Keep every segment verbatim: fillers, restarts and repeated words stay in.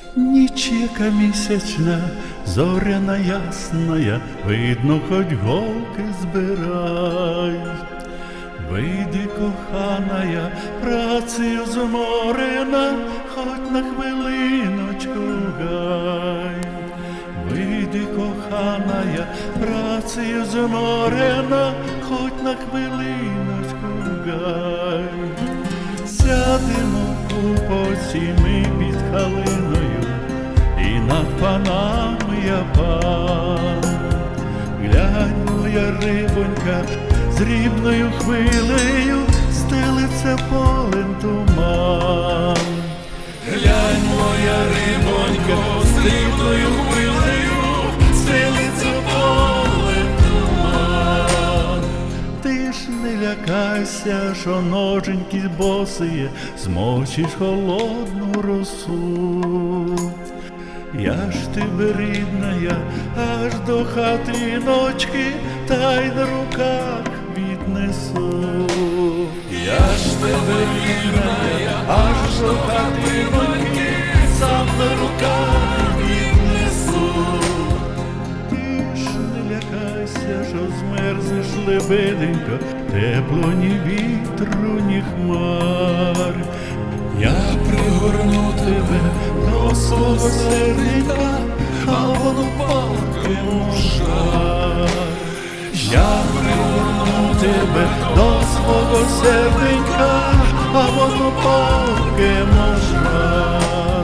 Нічека місячна, зоряна ясная, видно, хоть голки збирай. Вийди, коханая, працею зморена, хоть на хвилиночку гай. Вийди, коханая, працею зморена, хоть на хвилиночку гай. Сядемо купоці ми під калиною, і над панами я пан. Глянь, моя рибонька, з рібною хвилею стелиться полем туман. Глянь, моя рибонька, з рібною хвилею стелиться полем туман. Ти ж не лякайся, що ноженьки босиє змочиш холодну росу. Я ж тебе, рідная, аж до хатиночки, та й на руках віднесу. Я ж тебе, рідная, аж до хатиночки, сам на руках віднесу. Ти ж не лякайся, що змерзнеш, лебеденько, тепло ні вітру, ні хмар. Я пригорну тебе до свого серденька, а воно палким жар. Я пригорну тебе до свого серденька, а воно палким жар.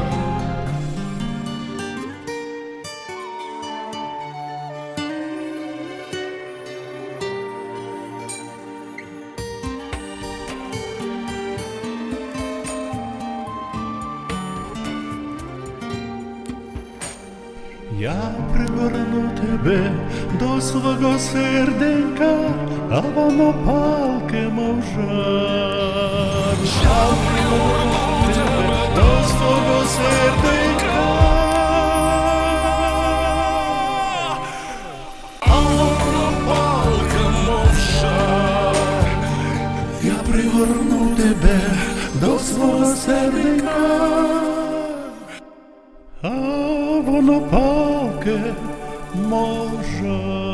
Я пригорну тебе до свого серденька, а воно палке, мов жар. Я пригорну тебе до свого серденька, а воно палке, мов жар. Я пригорну тебе до свого серденька, а воно палке, мов жар.